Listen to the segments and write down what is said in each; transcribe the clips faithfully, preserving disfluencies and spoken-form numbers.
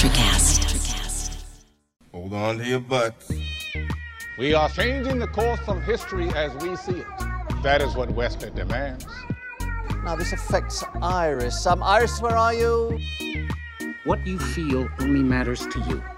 Electrocast. Hold on to your butts. We are changing the course of history as we see it. That is what Western demands. Now, this affects Iris. Um, Iris, where are you? What you feel only matters to you.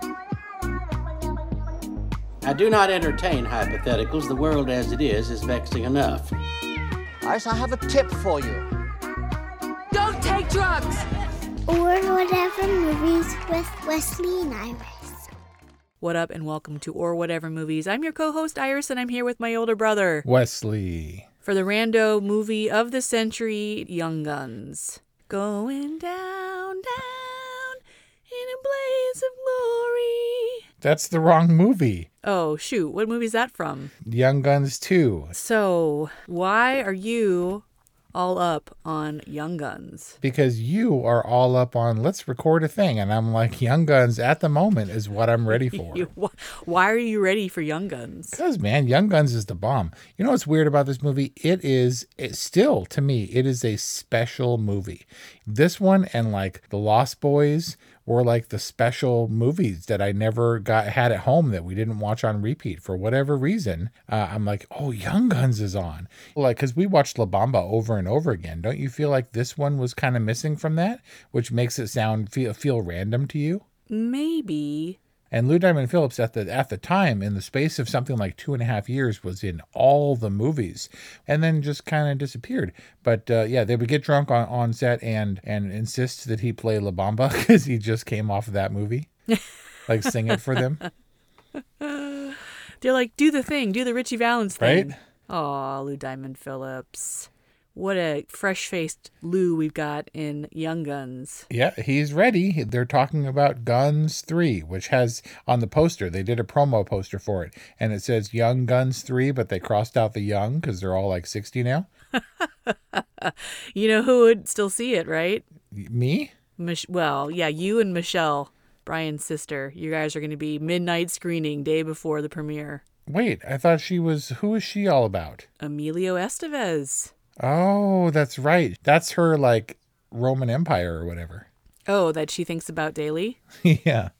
I do not entertain hypotheticals. The world as it is is vexing enough. Iris, I have a tip for you. Don't take drugs! Or Whatever Movies with Wesley and Iris. What up, and welcome to Or Whatever Movies. I'm your co-host, Iris, and I'm here with my older brother, Wesley, for the rando movie of the century, Young Guns. Going down, down, in a blaze of glory. That's the wrong movie. Oh, shoot. What movie is that from? Young Guns two. So, why are you all up on Young Guns? Because you are all up on, let's record a thing. And I'm like, Young Guns at the moment is what I'm ready for. Why are you ready for Young Guns? Because, man, Young Guns is the bomb. You know what's weird about this movie? It is, it still, to me, it is a special movie. This one and like The Lost Boys were like the special movies that I never got had at home that we didn't watch on repeat for whatever reason. Uh, I'm like, oh, Young Guns is on. Like, because we watched La Bamba over and over again. Don't you feel like this one was kind of missing from that, which makes it sound feel feel random to you? Maybe. And Lou Diamond Phillips at the at the time, in the space of something like two and a half years, was in all the movies, and then just kind of disappeared. But uh, yeah, they would get drunk on, on set and and insist that he play La Bamba because he just came off of that movie, like sing it for them. They're like, do the thing, do the Richie Valens thing. Right? Aw, Lou Diamond Phillips. What a fresh-faced Lou we've got in Young Guns. Yeah, he's ready. They're talking about Guns three, which has on the poster, they did a promo poster for it, and it says Young Guns three, but they crossed out the young because they're all like sixty now. You know who would still see it, right? Me? Mich- well, yeah, you and Michelle, Brian's sister. You guys are going to be midnight screening day before the premiere. Wait, I thought she was, who is she all about? Emilio Estevez. Oh, that's right. That's her, like, Roman Empire or whatever. Oh, that she thinks about daily? Yeah.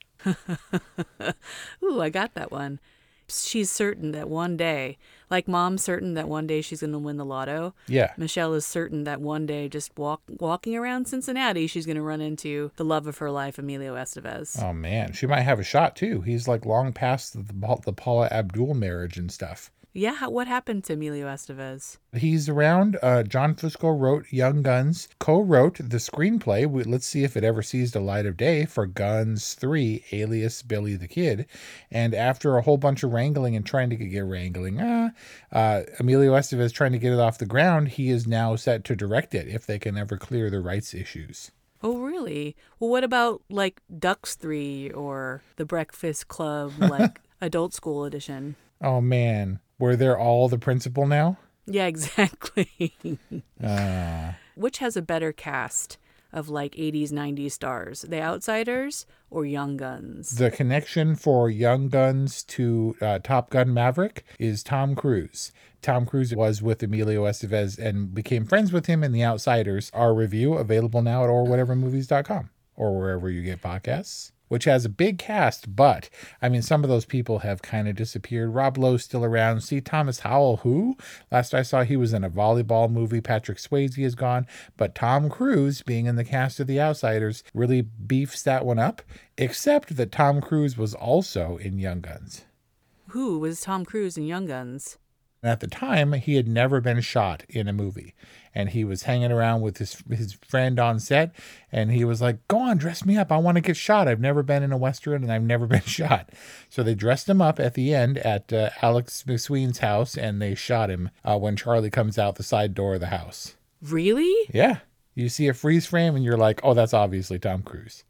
Ooh, I got that one. She's certain that one day, like Mom's certain that one day she's going to win the lotto. Yeah. Michelle is certain that one day, just walk, walking around Cincinnati, she's going to run into the love of her life, Emilio Estevez. Oh, man. She might have a shot, too. He's, like, long past the, the Paula Abdul marriage and stuff. Yeah, what happened to Emilio Estevez? He's around. Uh, John Fusco wrote Young Guns, co-wrote the screenplay. We, let's see if it ever sees the light of day for Guns three, alias Billy the Kid. And after a whole bunch of wrangling and trying to get wrangling, uh, uh, Emilio Estevez trying to get it off the ground, he is now set to direct it if they can ever clear the rights issues. Oh, really? Well, what about like Ducks three or The Breakfast Club, like Adult School Edition? Oh, man. Where they're all the principal now? Yeah, exactly. uh, Which has a better cast of like eighties, nineties stars? The Outsiders or Young Guns? The connection for Young Guns to uh, Top Gun Maverick is Tom Cruise. Tom Cruise was with Emilio Estevez and became friends with him in The Outsiders. Our review available now at or whatever movies dot com or wherever you get podcasts, which has a big cast, but, I mean, some of those people have kind of disappeared. Rob Lowe's still around. C. Thomas Howell, who? Last I saw, he was in a volleyball movie. Patrick Swayze is gone. But Tom Cruise, being in the cast of The Outsiders, really beefs that one up, except that Tom Cruise was also in Young Guns. Who was Tom Cruise in Young Guns? And at the time, he had never been shot in a movie. And he was hanging around with his his friend on set. And he was like, go on, dress me up. I want to get shot. I've never been in a Western and I've never been shot. So they dressed him up at the end at uh, Alex McSween's house. And they shot him uh, when Charlie comes out the side door of the house. Really? Yeah. You see a freeze frame and you're like, oh, that's obviously Tom Cruise.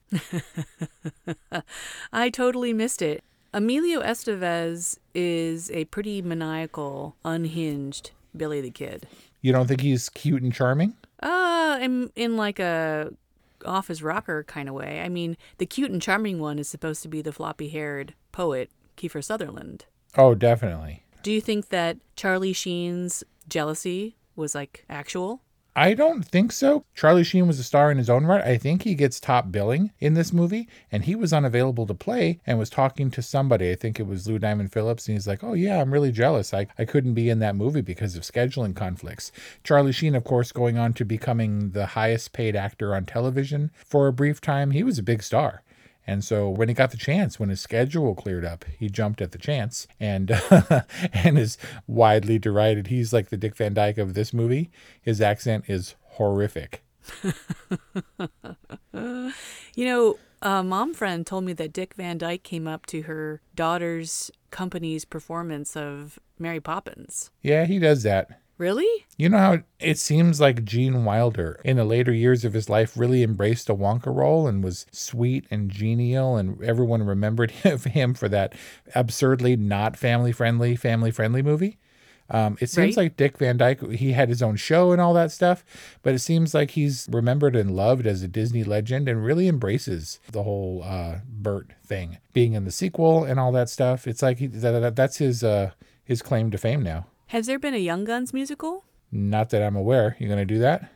I totally missed it. Emilio Estevez is a pretty maniacal, unhinged Billy the Kid. You don't think he's cute and charming? Uh, in, in like a off his rocker kind of way. I mean, the cute and charming one is supposed to be the floppy-haired poet, Kiefer Sutherland. Oh, definitely. Do you think that Charlie Sheen's jealousy was like actual? I don't think so. Charlie Sheen was a star in his own right. I think he gets top billing in this movie, and he was unavailable to play and was talking to somebody. I think it was Lou Diamond Phillips, and he's like, oh yeah, I'm really jealous. I, I couldn't be in that movie because of scheduling conflicts. Charlie Sheen, of course, going on to becoming the highest paid actor on television for a brief time. He was a big star. And so when he got the chance, when his schedule cleared up, he jumped at the chance and and is widely derided. He's like the Dick Van Dyke of this movie. His accent is horrific. You know, a mom friend told me that Dick Van Dyke came up to her daughter's company's performance of Mary Poppins. Yeah, he does that. Really? You know how it seems like Gene Wilder in the later years of his life really embraced a Wonka role and was sweet and genial, and everyone remembered him for that absurdly not family-friendly, family-friendly movie. Um, it seems Right. like Dick Van Dyke, he had his own show and all that stuff, but it seems like he's remembered and loved as a Disney legend and really embraces the whole uh, Bert thing, being in the sequel and all that stuff. It's like he, that, that, that's his uh, his claim to fame now. Has there been a Young Guns musical? Not that I'm aware. You going to do that?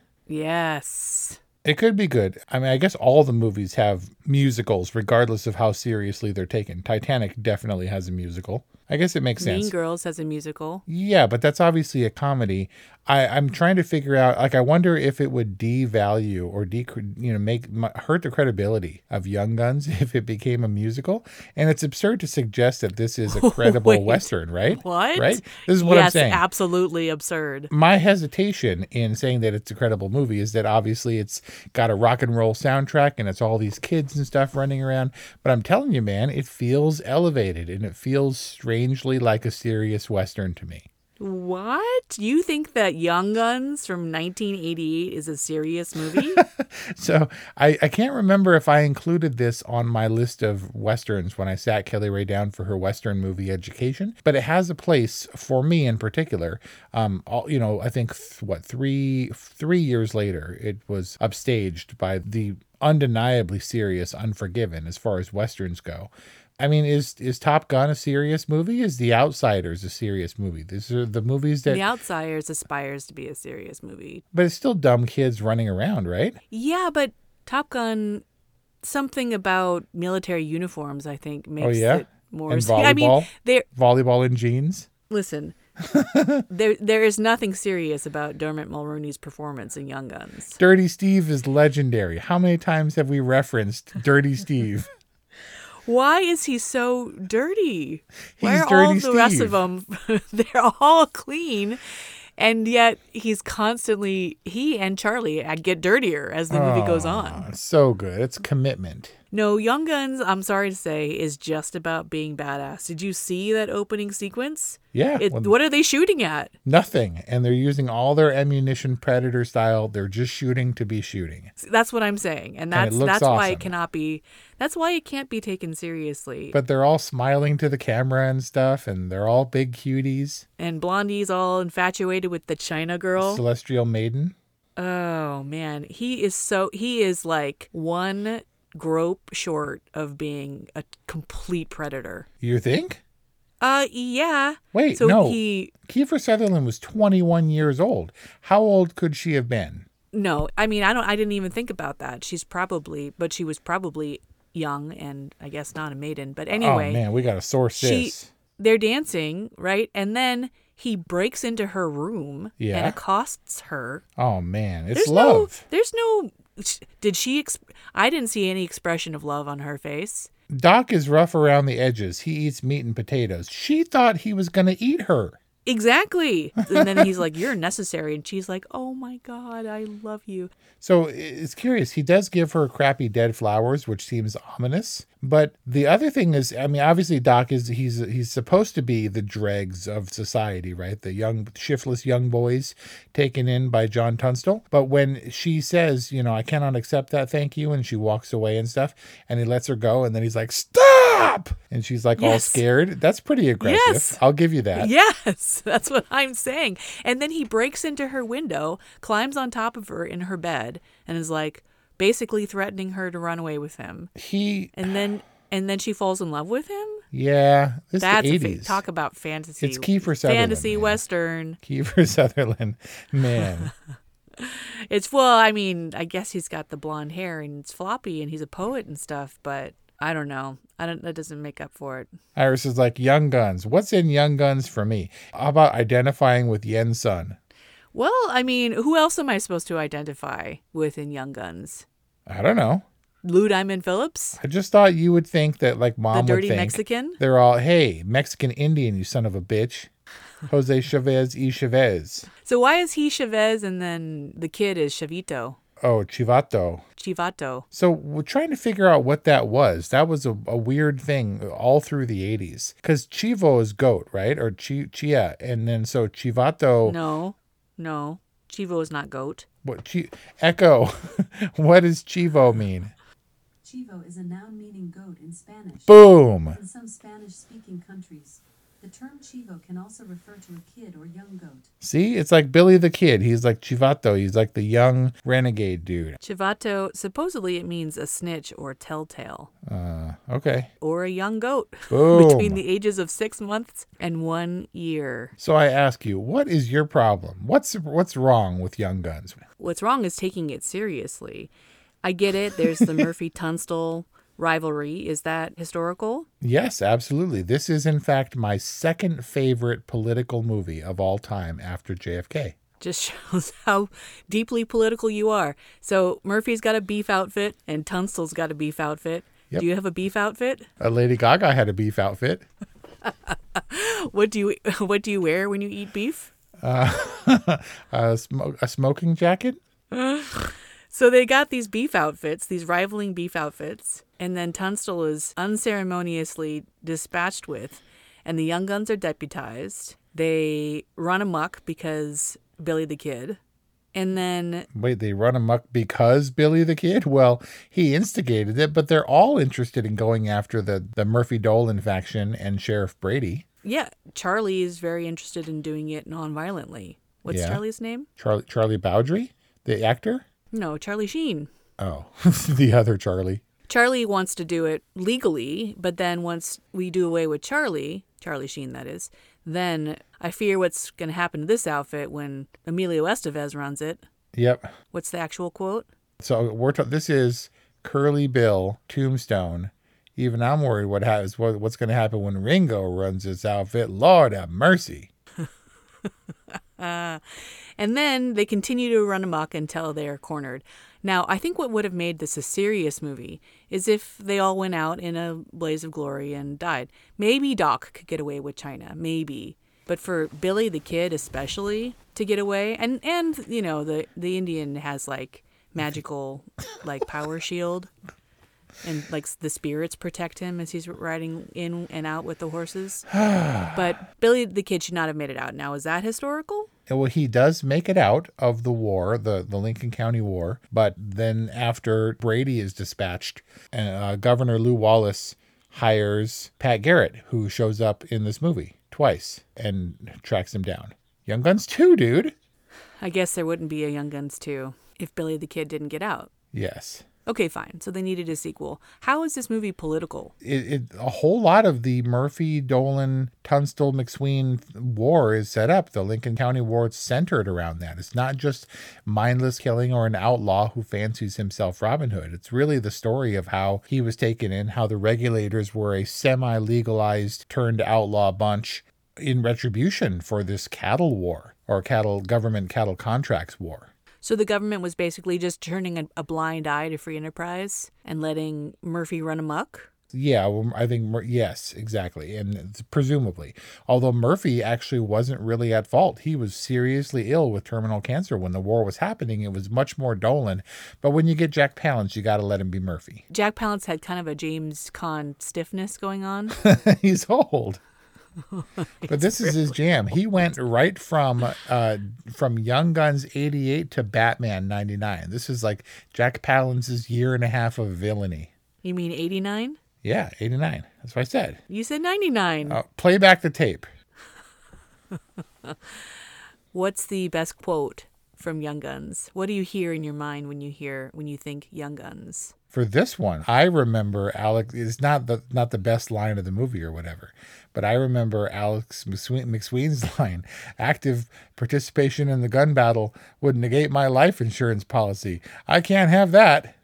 Yes. It could be good. I mean, I guess all the movies have musicals, regardless of how seriously they're taken. Titanic definitely has a musical. I guess it makes sense. Mean Girls has a musical. Yeah, but that's obviously a comedy. I, I'm trying to figure out, like, I wonder if it would devalue or de, you know, make hurt the credibility of Young Guns if it became a musical. And it's absurd to suggest that this is a credible Wait. Western, right? What? Right? This is what yes, I'm saying. Absolutely absurd. My hesitation in saying that it's a credible movie is that obviously it's got a rock and roll soundtrack and it's all these kids and stuff running around. But I'm telling you, man, it feels elevated and it feels strangely like a serious Western to me. What? You think that Young Guns from nineteen eighty-eight is a serious movie? So I, I can't remember if I included this on my list of Westerns when I sat Kelly Ray down for her Western movie education, but it has a place for me in particular. Um, all, you know, I think, th- what, three, three years later, it was upstaged by the undeniably serious Unforgiven as far as Westerns go. I mean, is is Top Gun a serious movie? Is The Outsiders a serious movie? These are the movies that... The Outsiders aspires to be a serious movie. But it's still dumb kids running around, right? Yeah, but Top Gun, something about military uniforms, I think, makes Oh, yeah? it more... And I mean, volleyball? there. Volleyball in jeans? Listen, there there is nothing serious about Dermot Mulroney's performance in Young Guns. Dirty Steve is legendary. How many times have we referenced Dirty Steve? Why is he so dirty? Why He's are all Dirty the rest Steve. of them, they're all clean, and yet he's constantly, he and Charlie uh, get dirtier as the movie goes on. So good. It's commitment. No, Young Guns, I'm sorry to say, is just about being badass. Did you see that opening sequence? Yeah. It, when- what are they shooting at? Nothing. And they're using all their ammunition Predator style. They're just shooting to be shooting. That's what I'm saying, and And that's it looks that's why awesome. it cannot be. That's why it can't be taken seriously. But they're all smiling to the camera and stuff, and they're all big cuties. And Blondie's all infatuated with the China girl. Celestial Maiden. Oh man, he is so he is like one grope short of being a complete predator. You think? Uh, yeah. Wait, so no. he Kiefer Sutherland was twenty-one years old. How old could she have been? no. I mean, I don't. I didn't even think about that. She's probably, but she was probably young and I guess not a maiden. But anyway, Oh, man, we got to source she this. they're dancing, right? And then he breaks into her room Yeah. and accosts her. Oh, man. It's There's love. no. There's no. Did she? Exp- I didn't see any expression of love on her face. Doc is rough around the edges. He eats meat and potatoes. She thought he was going to eat her. Exactly. And then he's like, "You're necessary," and she's like, "Oh my God, I love you." So it's curious. He does give her crappy dead flowers, which seems ominous. But the other thing is, I mean, obviously Doc is he's he's supposed to be the dregs of society, right? The young, shiftless young boys taken in by John Tunstall. But when she says, you know, I cannot accept that, thank you, and she walks away and stuff, and he lets her go, and then he's like, stop! And she's like all Yes. scared. That's pretty aggressive. Yes. I'll give you that. Yes, that's what I'm saying. And then he breaks into her window, climbs on top of her in her bed, and is like basically threatening her to run away with him. He, And then and then she falls in love with him. yeah, this That's is a the fa- eighties. talk about fantasy. It's Kiefer Sutherland, fantasy man. western. Kiefer Sutherland, man. It's, well, I mean, I guess he's got the blonde hair and it's floppy and he's a poet and stuff, but I don't know. I don't, that doesn't make up for it. Iris is like, Young Guns. What's in Young Guns for me? How about identifying with Yen Sun? Well, I mean, who else am I supposed to identify with in Young Guns? I don't know. Lou Diamond Phillips? I just thought you would think that, like, Mom The dirty would think. Mexican? They're all, hey, Mexican Indian, you son of a bitch. Jose Chavez y Chavez. So why is he Chavez and then the kid is Chavito? Oh, Chivato. Chivato. So we're trying to figure out what that was. That was a, a weird thing all through the eighties. Because Chivo is goat, right? Or chi, Chia. And then so Chivato. No, no. Chivo is not goat. What, chi, Echo, what does Chivo mean? Chivo is a noun meaning goat in Spanish. Boom. In some Spanish-speaking countries, the term chivo can also refer to a kid or young goat. See, it's like Billy the Kid. He's like Chivato. He's like the young renegade dude. Chivato, supposedly it means a snitch or telltale. Uh, okay. Or a young goat. Boom. Between the ages of six months and one year. So I ask you, what is your problem? What's what's wrong with Young Guns? What's wrong is taking it seriously. I get it. There's the Murphy-Tunstall rivalry. Is that historical? Yes, absolutely. This is, in fact, my second favorite political movie of all time after J F K. Just shows how deeply political you are. So Murphy's got a beef outfit and Tunstall's got a beef outfit. Yep. Do you have a beef outfit? Uh, Lady Gaga had a beef outfit. What do you What do you wear when you eat beef? Uh, a, sm- a smoking jacket? So they got these beef outfits, these rivaling beef outfits, and then Tunstall is unceremoniously dispatched with, and the Young Guns are deputized. They run amok because Billy the Kid, and then... Wait, they run amok because Billy the Kid? Well, he instigated it, but they're all interested in going after the, the Murphy Dolan faction and Sheriff Brady. Yeah, Charlie is very interested in doing it non-violently. What's Yeah. Charlie's name? Charlie Charlie Bowdry, the actor? No, Charlie Sheen. Oh, the other Charlie. Charlie wants to do it legally, but then once we do away with Charlie, Charlie Sheen that is, then I fear what's going to happen to this outfit when Emilio Estevez runs it. Yep. What's the actual quote? So we're ta- this is Curly Bill Tombstone. Even I'm worried what has what, what's going to happen when Ringo runs this outfit. Lord have mercy. uh, and then they continue to run amok until they're cornered. Now, I think what would have made this a serious movie is if they all went out in a blaze of glory and died. Maybe Doc could get away with China, maybe. But for Billy the Kid especially to get away, and, and you know, the, the Indian has like magical like power shield. And like the spirits protect him as he's riding in and out with the horses. But Billy the Kid should not have made it out. Now, is that historical? Well, he does make it out of the war, the, the Lincoln County War. But then after Brady is dispatched, uh, Governor Lew Wallace hires Pat Garrett, who shows up in this movie twice and tracks him down. Young Guns two, dude. I guess there wouldn't be a Young Guns two if Billy the Kid didn't get out. Yes. Okay, fine. So they needed a sequel. How is this movie political? It, it a whole lot of the Murphy, Dolan, Tunstall, McSween war is set up. The Lincoln County War is centered around that. It's not just mindless killing or an outlaw who fancies himself Robin Hood. It's really the story of how he was taken in, how the regulators were a semi-legalized turned outlaw bunch in retribution for this cattle war or cattle government cattle contracts war. So the government was basically just turning a, a blind eye to free enterprise and letting Murphy run amok? Yeah, well, I think, Mur- yes, exactly. And presumably, although Murphy actually wasn't really at fault. He was seriously ill with terminal cancer when the war was happening. It was much more Dolan. But when you get Jack Palance, you got to let him be Murphy. Jack Palance had kind of a James Caan stiffness going on. He's old. But this is his jam. He went right from uh, from Young Guns eighty-eight to Batman ninety-nine. This is like Jack Palance's year and a half of villainy. You mean eighty-nine? Yeah, eighty-nine. That's what I said. You said ninety-nine. Uh, play back the tape. What's the best quote from Young Guns? What do you hear in your mind when you hear when you think Young Guns? For this one, I remember Alex. It's not the not the best line of the movie or whatever, but I remember Alex McSween, McSween's line: "Active participation in the gun battle would negate my life insurance policy. I can't have that."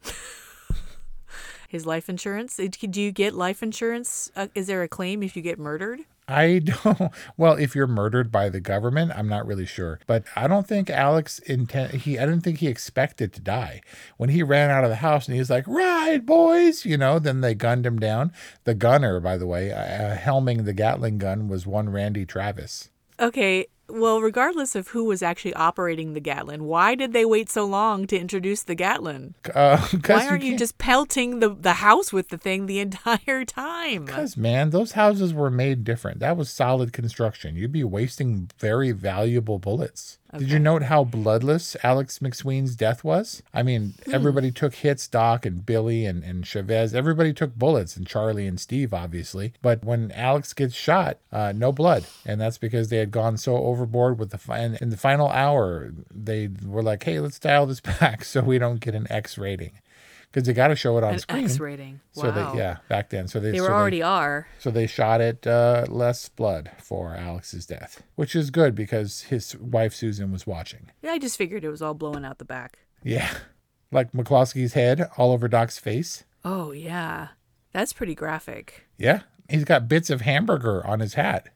His life insurance? Do you get life insurance? Uh, is there a claim if you get murdered? I don't. Well, if you're murdered by the government, I'm not really sure. But I don't think Alex intent. He. I didn't think he expected to die when he ran out of the house and he's like, "Ride, boys!" You know. Then they gunned him down. The gunner, by the way, uh, helming the Gatling gun was one Randy Travis. Okay. Well, regardless of who was actually operating the Gatlin, why did they wait so long to introduce the Gatlin? Uh, why aren't you, you just pelting the, the house with the thing the entire time? Because, man, those houses were made different. That was solid construction. You'd be wasting very valuable bullets. Okay. Did you note how bloodless Alex McSween's death was? I mean, hmm. everybody took hits, Doc and Billy and, and Chavez. Everybody took bullets, and Charlie and Steve, obviously. But when Alex gets shot, uh, no blood. And that's because they had gone so overboard with the fi- and in the final hour, they were like, hey, let's dial this back so we don't get an X rating. Because they got to show it on an screen. X rating. Wow. So they, yeah, back then. So they, they so were already they, are. So they shot it uh, less blood for Alex's death, which is good because his wife Susan was watching. Yeah, I just figured it was all blowing out the back. Yeah, like McCloskey's head all over Doc's face. Oh yeah, that's pretty graphic. Yeah, he's got bits of hamburger on his hat.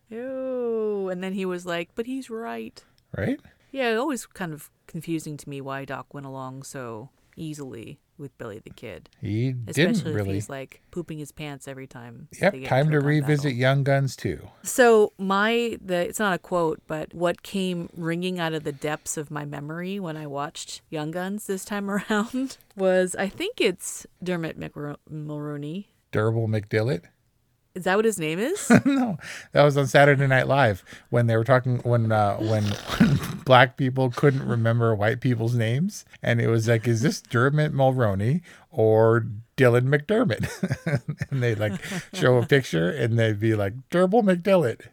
Ew, and then he was like, "But he's right." Right? Yeah, it always kind of confusing to me why Doc went along so easily with Billy the Kid. He Especially didn't really. If he's like pooping his pants every time. Yep, time to revisit battle. Young Guns too. So my the it's not a quote, but what came ringing out of the depths of my memory when I watched Young Guns this time around was I think it's Dermot McR- Mulroney. Durable McDillett. Is that what his name is? No, that was on Saturday Night Live when they were talking when uh, when black people couldn't remember white people's names, and it was like, is this Dermot Mulroney or Dylan McDermott? And they'd like show a picture, and they'd be like Durable McDillett.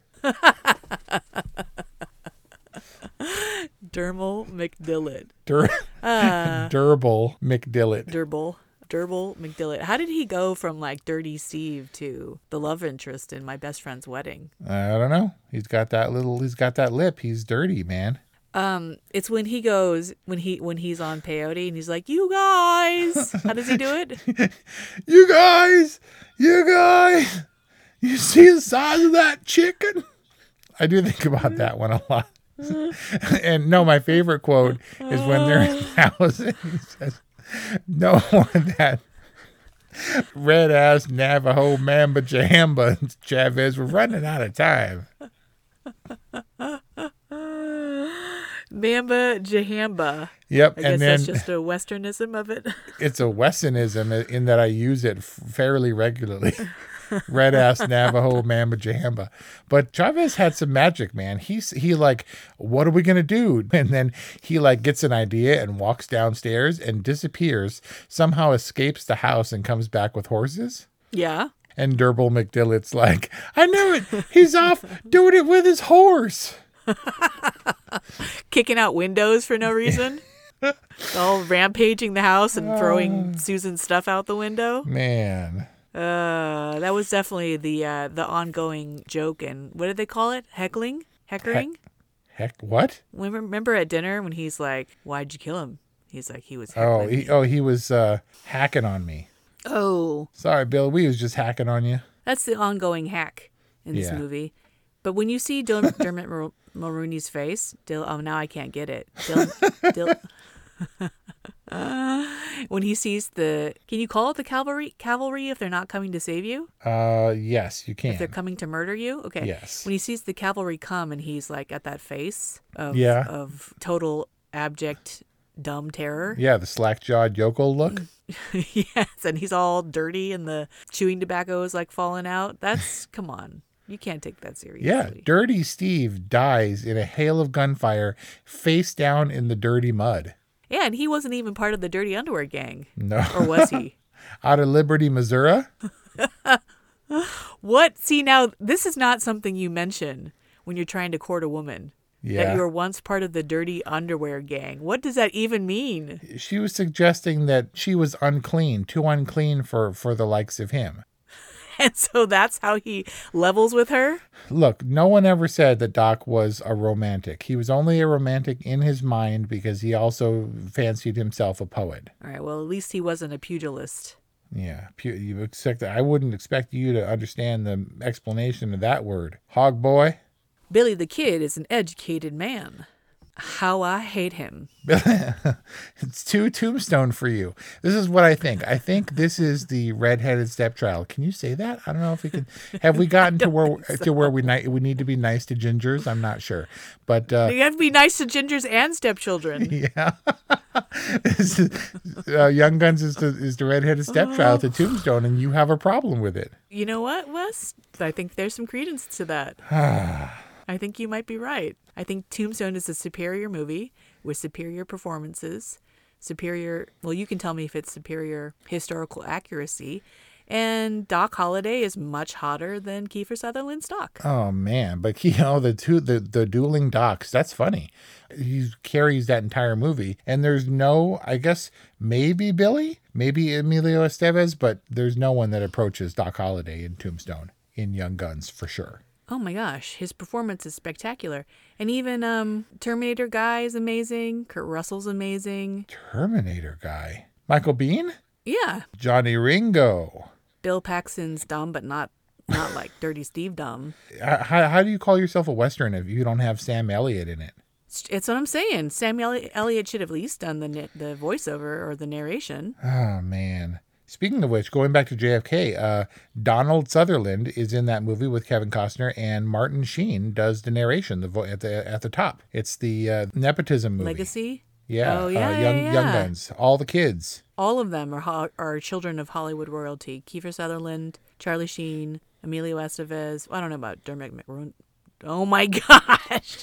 Dermal McDillett. Dur- uh, Durable McDillett. Durable. Durable McDillett. How did he go from like Dirty Steve to the love interest in My Best Friend's Wedding? I don't know. He's got that little. He's got that lip. He's dirty, man. Um, it's when he goes when he when he's on peyote and he's like, "You guys." How does he do it? You guys, you guys, you see the size of that chicken? I do think about that one a lot. And no, my favorite quote is when they're in the house and he says, no one that red ass Navajo Mamba Jahamba Chavez. We're running out of time. Mamba Jahamba. Yep, I and guess then that's just a westernism of it. It's a Westernism in that I use it fairly regularly. Red ass Navajo Mamba Jahamba. But Chavez had some magic, man. He's he like, what are we gonna do? And then he like gets an idea and walks downstairs and disappears, somehow escapes the house and comes back with horses. Yeah. And Durable McDillett's like, I knew it. He's off doing it with his horse. Kicking out windows for no reason. All rampaging the house and throwing uh, Susan's stuff out the window. Man. Uh, that was definitely the uh, the ongoing joke, and what did they call it? Heckling? Heckering? Heck, heck what? Remember at dinner when he's like, "Why'd you kill him?" He's like, "He was." Oh, he, oh, he was uh, hacking on me. Oh. Sorry, Bill. We was just hacking on you. That's the ongoing hack in this yeah. movie. But when you see Dil- Dermot Mul- Mulroney's face, Dil- oh, now I can't get it. Dil- Dil- Uh, when he sees the, can you call it the cavalry? Cavalry if they're not coming to save you? Uh, yes, you can. If they're coming to murder you, okay. Yes. When he sees the cavalry come and he's like at that face of yeah. of total abject dumb terror. Yeah, the slack-jawed yokel look. Yes, and he's all dirty and the chewing tobacco is like falling out. That's come on. You can't take that seriously. Yeah, Dirty Steve dies in a hail of gunfire, face down in the dirty mud. Yeah, and he wasn't even part of the Dirty Underwear gang. No. Or was he? Out of Liberty, Missouri? What? See, now, this is not something you mention when you're trying to court a woman. Yeah. That you were once part of the dirty underwear gang. What does that even mean? She was suggesting that she was unclean, too unclean for, for the likes of him. And so that's how he levels with her? Look, no one ever said that Doc was a romantic. He was only a romantic in his mind because he also fancied himself a poet. All right, well, at least he wasn't a pugilist. Yeah, pu- you expect that. I wouldn't expect you to understand the explanation of that word. Hog boy? Billy the Kid is an educated man. How I hate him. It's too Tombstone for you. This is what I think. I think this is the redheaded stepchild. Can you say that? I don't know if we can. Have we gotten to where so. to where we ni- we need to be nice to gingers? I'm not sure, but uh, you have to be nice to gingers and stepchildren. Yeah, this is, uh, Young Guns is the is the redheaded stepchild oh. to Tombstone, and you have a problem with it. You know what, Wes? I think there's some credence to that. I think you might be right. I think Tombstone is a superior movie with superior performances, superior, well, you can tell me if it's superior historical accuracy, and Doc Holliday is much hotter than Kiefer Sutherland's Doc. Oh, man. But, you know, the two, the, the dueling Docs, that's funny. He carries that entire movie, and there's no, I guess, maybe Billy, maybe Emilio Estevez, but there's no one that approaches Doc Holliday in Tombstone, in Young Guns, for sure. Oh my gosh, his performance is spectacular. And even um, Terminator Guy is amazing. Kurt Russell's amazing. Terminator Guy? Michael Biehn? Yeah. Johnny Ringo. Bill Paxton's dumb, but not not like Dirty Steve dumb. How, how do you call yourself a Western if you don't have Sam Elliott in it? It's what I'm saying. Sam Elliott should have at least done the the voiceover or the narration. Oh, man. Speaking of which, going back to J F K, uh, Donald Sutherland is in that movie with Kevin Costner, and Martin Sheen does the narration the vo- at the at the top. It's the uh, nepotism movie. Legacy? Yeah. Oh, yeah, uh, young, yeah, yeah. Young Guns. All the kids. All of them are ho- are children of Hollywood royalty. Kiefer Sutherland, Charlie Sheen, Emilio Estevez. Well, I don't know about Dermot McRoon. Oh, my gosh.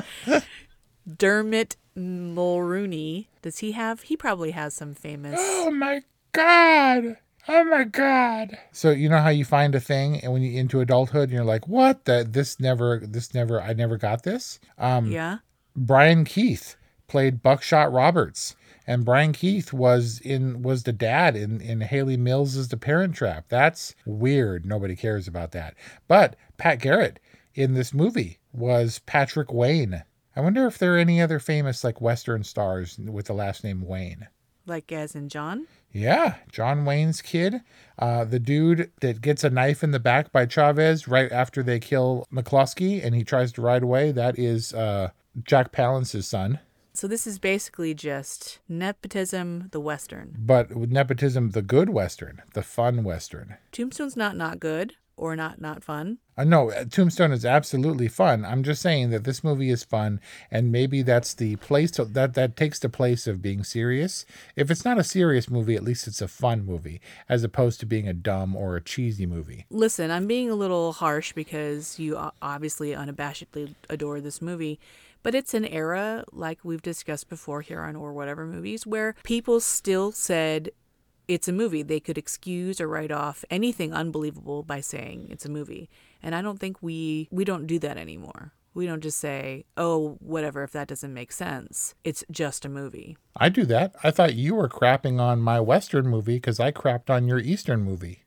Dermot Mulroney. Does he have? He probably has some famous. Oh, my God. Oh my God. So you know how you find a thing and when you into adulthood and you're like, what? That this never this never I never got this? Um Yeah. Brian Keith played Buckshot Roberts. And Brian Keith was in was the dad in, in Haley Mills' The Parent Trap. That's weird. Nobody cares about that. But Pat Garrett in this movie was Patrick Wayne. I wonder if there are any other famous like Western stars with the last name Wayne. Like as in John? Yeah, John Wayne's kid. Uh, the dude that gets a knife in the back by Chavez right after they kill McCluskey and he tries to ride away. That is uh, Jack Palance's son. So this is basically just nepotism, the Western. But with nepotism, the good Western, the fun Western. Tombstone's not not good or not not fun. Uh, no, Tombstone is absolutely fun. I'm just saying that this movie is fun, and maybe that's the place to, that that takes the place of being serious. If it's not a serious movie, at least it's a fun movie, as opposed to being a dumb or a cheesy movie. Listen, I'm being a little harsh because you obviously unabashedly adore this movie, but it's an era, like we've discussed before here on Or Whatever Movies, where people still said it's a movie. They could excuse or write off anything unbelievable by saying it's a movie. And I don't think we we don't do that anymore. We don't just say, oh, whatever, if that doesn't make sense. It's just a movie. I do that. I thought you were crapping on my Western movie because I crapped on your Eastern movie.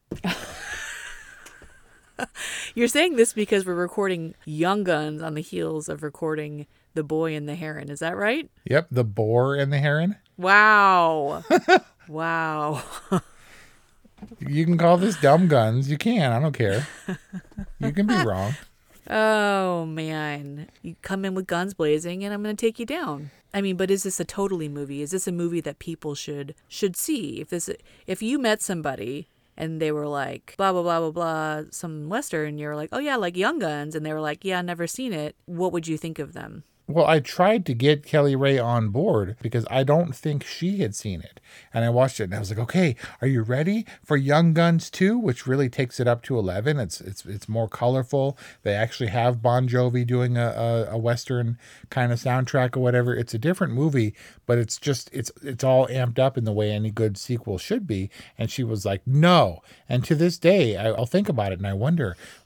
You're saying this because we're recording Young Guns on the heels of recording The Boy and the Heron. Is that right? Yep, The Boar and the Heron. Wow. Wow. You can call this Dumb Guns. You can. I don't care. You can be wrong. Oh, man. You come in with guns blazing and I'm going to take you down. I mean, but is this a totally movie? Is this a movie that people should should see? If this, if you met somebody and they were like, blah, blah, blah, blah, blah, some Western, you're like, oh, yeah, like Young Guns. And they were like, yeah, never seen it. What would you think of them? Well, I tried to get Kelly Ray on board because I don't think she had seen it. And I watched it and I was like, okay, are you ready for Young Guns two, which really takes it up to eleven? It's it's it's more colorful. They actually have Bon Jovi doing a, a, a Western kind of soundtrack or whatever. It's a different movie, but it's just, it's it's all amped up in the way any good sequel should be. And she was like, no. And to this day, I, I'll think about it and I wonder,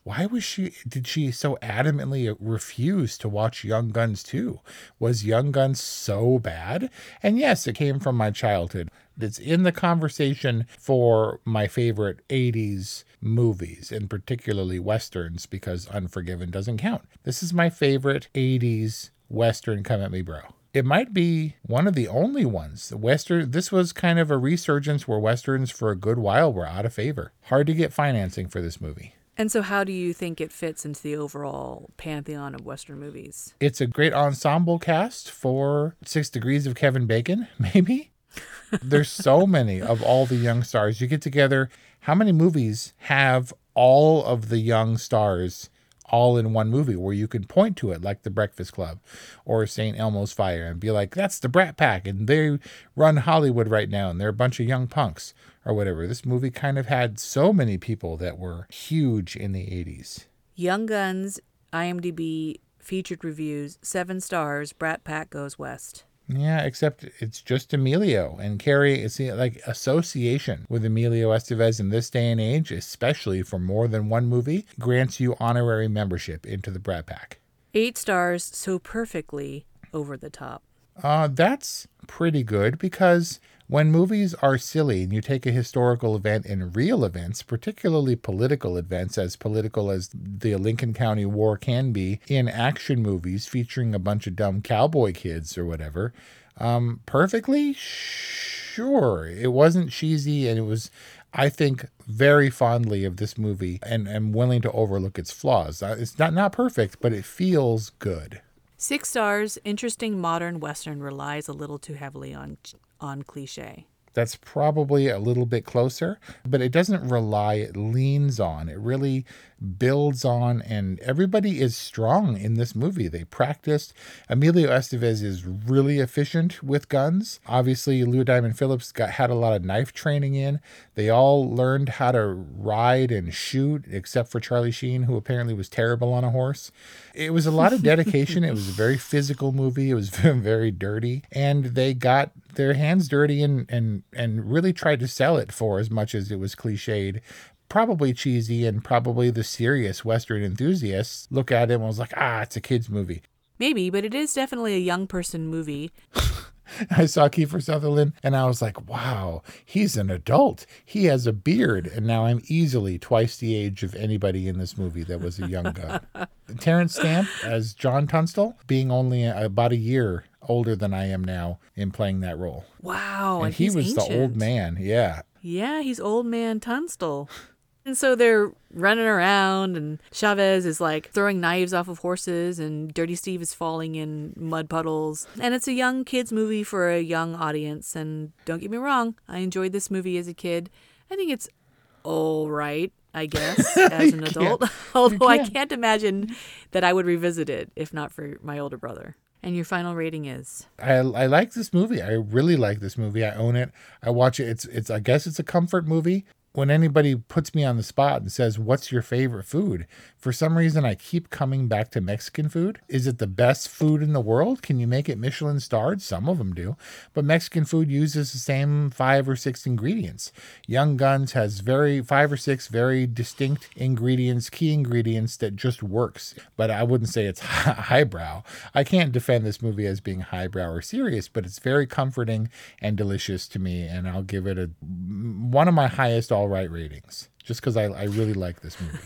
why was she, did she so adamantly refuse to watch Young Guns two? Was Young Guns so bad? And yes, it came from my childhood. It's in the conversation for my favorite eighties movies, and particularly Westerns, because Unforgiven doesn't count. This is my favorite eighties Western come at me, bro. It might be one of the only ones. The Western, this was kind of a resurgence where Westerns for a good while were out of favor. Hard to get financing for this movie. And so how do you think it fits into the overall pantheon of Western movies? It's a great ensemble cast for Six Degrees of Kevin Bacon, maybe? There's so many of all the young stars. You get together, how many movies have all of the young stars all in one movie where you can point to it, like The Breakfast Club or Saint Elmo's Fire, and be like, that's the Brat Pack, and they run Hollywood right now, and they're a bunch of young punks or whatever. This movie kind of had so many people that were huge in the eighties. Young Guns, IMDb, featured reviews, seven stars, Brat Pack goes west. Yeah, except it's just Emilio, and Carrie, it's like association with Emilio Estevez in this day and age, especially for more than one movie, grants you honorary membership into the Brat Pack. Eight stars, so perfectly over the top. Uh, that's pretty good, because when movies are silly and you take a historical event and real events, particularly political events, as political as the Lincoln County War can be, in action movies featuring a bunch of dumb cowboy kids or whatever, um, perfectly? Sure. It wasn't cheesy, and it was, I think, very fondly of this movie, and am willing to overlook its flaws. It's not, not perfect, but it feels good. Six stars, interesting modern Western relies a little too heavily on on cliche. That's probably a little bit closer, but it doesn't rely, it leans on, it really builds on, and everybody is strong in this movie. They practiced. Emilio Estevez is really efficient with guns. Obviously, Lou Diamond Phillips got had a lot of knife training in. They all learned how to ride and shoot, except for Charlie Sheen, who apparently was terrible on a horse. It was a lot of dedication. It was a very physical movie. It was very dirty, and they got their hands dirty and and and really tried to sell it for as much as it was cliched, probably cheesy, and probably the serious Western enthusiasts look at it and was like, ah, it's a kid's movie. Maybe, but it is definitely a young person movie. I saw Kiefer Sutherland and I was like, wow, he's an adult. He has a beard. And now I'm easily twice the age of anybody in this movie that was a young guy. Terrence Stamp as John Tunstall, being only about a year older than I am now in playing that role. Wow. And, and he he's was ancient. the old man. Yeah. Yeah, he's old man Tunstall. And so they're running around, and Chavez is like throwing knives off of horses, and Dirty Steve is falling in mud puddles. And it's a young kids movie for a young audience. And don't get me wrong, I enjoyed this movie as a kid. I think it's all right, I guess, as an adult. Although I can't imagine that I would revisit it if not for my older brother. And your final rating is? I I like this movie. I really like this movie. I own it. I watch it. It's it's. I guess it's a comfort movie. When anybody puts me on the spot and says, what's your favorite food? For some reason, I keep coming back to Mexican food. Is it the best food in the world? Can you make it Michelin starred? Some of them do. But Mexican food uses the same five or six ingredients. Young Guns has very five or six very distinct ingredients, key ingredients that just works. But I wouldn't say it's highbrow. I can't defend this movie as being highbrow or serious, but it's very comforting and delicious to me. And I'll give it a one of my highest all right ratings, just because I, I really like this movie.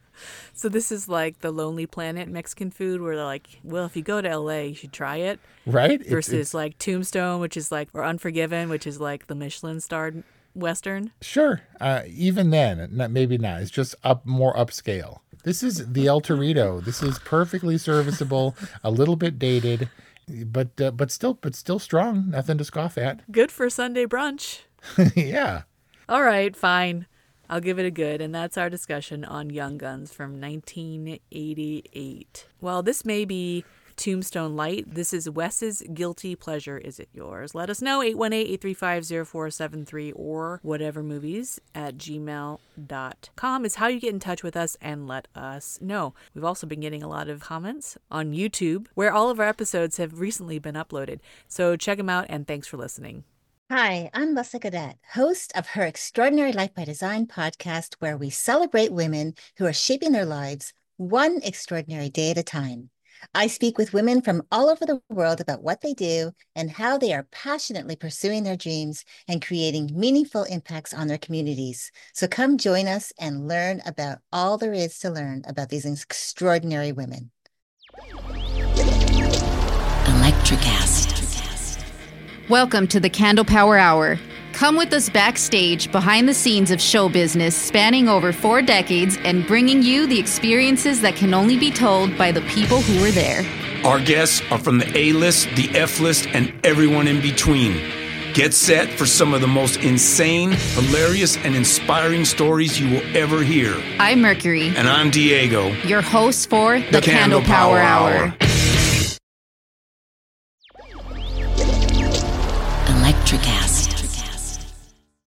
So this is like the Lonely Planet Mexican food, where they're like, well, if you go to L A, you should try it. Right? Versus it's, it's, like Tombstone, which is like, or Unforgiven, which is like the Michelin-starred Western. Sure. Uh, even then, not, maybe not. It's just up more upscale. This is the El Torito. This is perfectly serviceable, a little bit dated, but uh, but still but still strong. Nothing to scoff at. Good for Sunday brunch. Yeah. All right, fine. I'll give it a good. And that's our discussion on Young Guns from nineteen eighty-eight. Well, this may be Tombstone Light. This is Wes's Guilty Pleasure. Is it yours? Let us know. eight one eight, eight three five, zero four seven three or whatever movies at gmail dot com is how you get in touch with us and let us know. We've also been getting a lot of comments on YouTube, where all of our episodes have recently been uploaded. So check them out, and thanks for listening. Hi, I'm Lessa Gadet, host of Her Extraordinary Life by Design podcast, where we celebrate women who are shaping their lives one extraordinary day at a time. I speak with women from all over the world about what they do and how they are passionately pursuing their dreams and creating meaningful impacts on their communities. So come join us and learn about all there is to learn about these extraordinary women. Electricast. Welcome to the Candle Power Hour. Come with us backstage behind the scenes of show business spanning over four decades and bringing you the experiences that can only be told by the people who were there. Our guests are from the A-list, the F-list, and everyone in between. Get set for some of the most insane, hilarious, and inspiring stories you will ever hear. I'm Mercury. And I'm Diego. Your hosts for the, the Candle, Candle Power, Power Hour. Hour. Electricast.